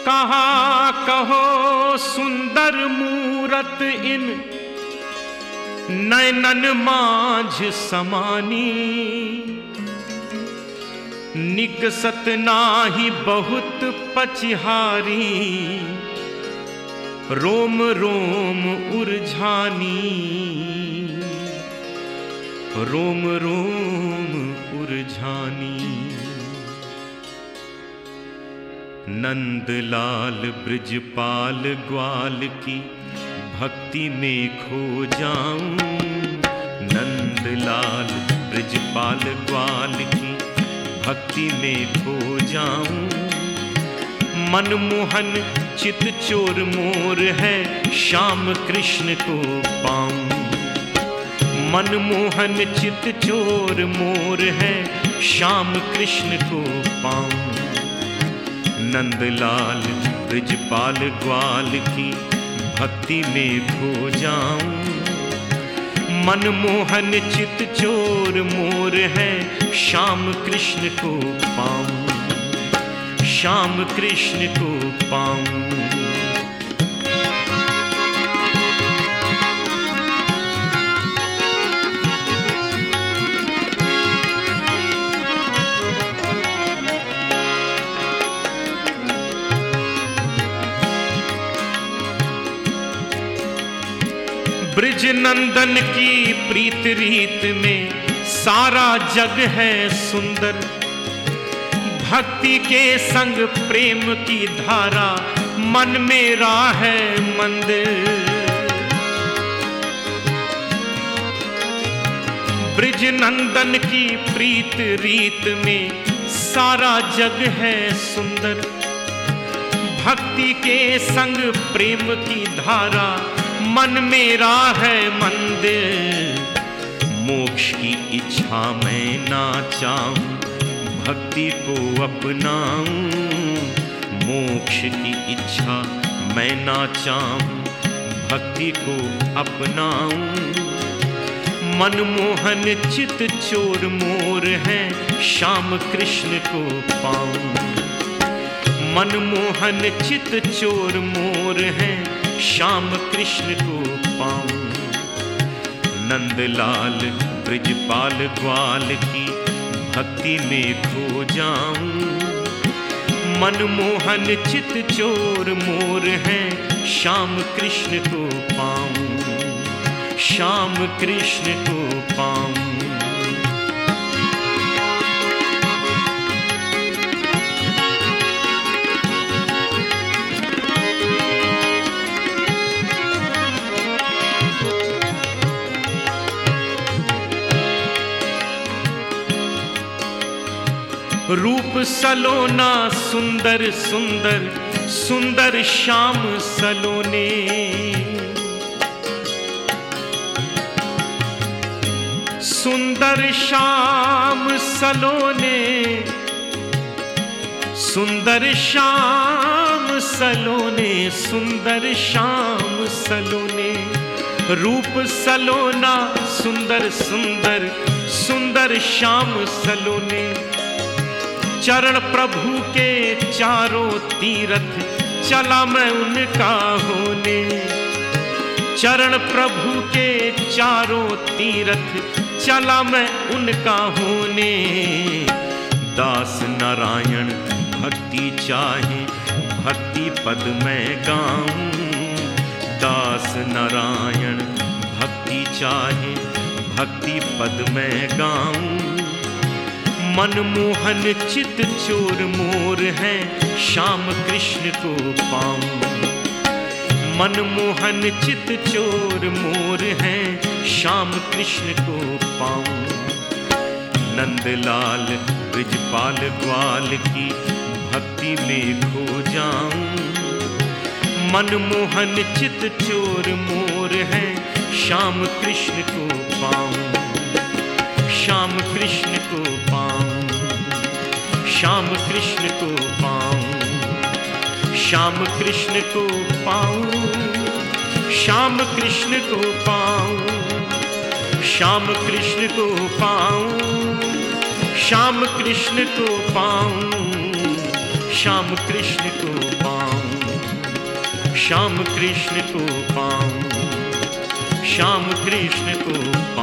कहा कहो सुंदर मूरत इन नयनन माझ समानी, निकसत नाही बहुत पचिहारी, रोम रोम उरझानी, रोम रोम उरझानी। नंदलाल ब्रजपाल ग्वाल की भक्ति में खो जाऊं, नंदलाल ब्रजपाल ग्वाल की भक्ति में खो जाऊं। मनमोहन चित चोर मोर है श्याम कृष्ण को पाऊं, मनमोहन चित चोर मोर है श्याम कृष्ण को पाऊं। नंदलाल ब्रजपाल ग्वाल की भक्ति में खो जाऊं, मनमोहन चित चोर मोर है श्याम कृष्ण को पाऊं, श्याम कृष्ण को पाऊं। ब्रिज नंदन की प्रीत रीत में सारा जग है सुंदर, भक्ति के संग प्रेम की धारा मन मेरा है मंदिर। ब्रिज नंदन की प्रीत रीत में सारा जग है सुंदर, भक्ति के संग प्रेम की धारा मन मेरा है मंदिर। मोक्ष की इच्छा मैं ना चाहूं, भक्ति को अपनाऊं, मोक्ष की इच्छा मैं ना चाहूं, भक्ति को अपनाऊं। मनमोहन चित चोर मोर है श्याम कृष्ण को पाऊं, मनमोहन चित चोर मोर है श्याम कृष्ण को पाऊं। नंदलाल ब्रजपाल ग्वाल की भक्ति में खो जाऊं, मनमोहन चित चोर मोर है श्याम कृष्ण को पाऊं, श्याम कृष्ण को पाऊं। रूप सलोना सुंदर सुंदर सुंदर श्याम सलोने, सुंदर श्याम सलोने, सुंदर श्याम सलोने, सुंदर श्याम सलोने। रूप सलोना सुंदर सुंदर सुंदर श्याम सलोने, चरण प्रभु के चारों तीरथ चला मैं उनका होने, चरण प्रभु के चारों तीरथ चला मैं उनका होने। दास नारायण भक्ति चाहे भक्ति पद मैं गाऊं, दास नारायण भक्ति चाहे भक्ति पद मैं गाऊं। मनमोहन चित चोर मोर है श्याम कृष्ण को पाऊं, मनमोहन चित चोर मोर है श्याम कृष्ण को पाऊं। नंदलाल ब्रजपाल ग्वाल की भक्ति में खो जाऊं, मनमोहन चित चोर मोर है श्याम कृष्ण को पाऊं, श्याम कृष्ण को पाऊं, श्याम कृष्ण को पाऊं, श्याम कृष्ण को पाऊं, श्याम कृष्ण को पाऊं, श्याम कृष्ण को पाऊं, श्याम कृष्ण को पाऊं, श्याम कृष्ण को पाऊं। श्याम कृष्ण को पाऊं, श्याम कृष्ण को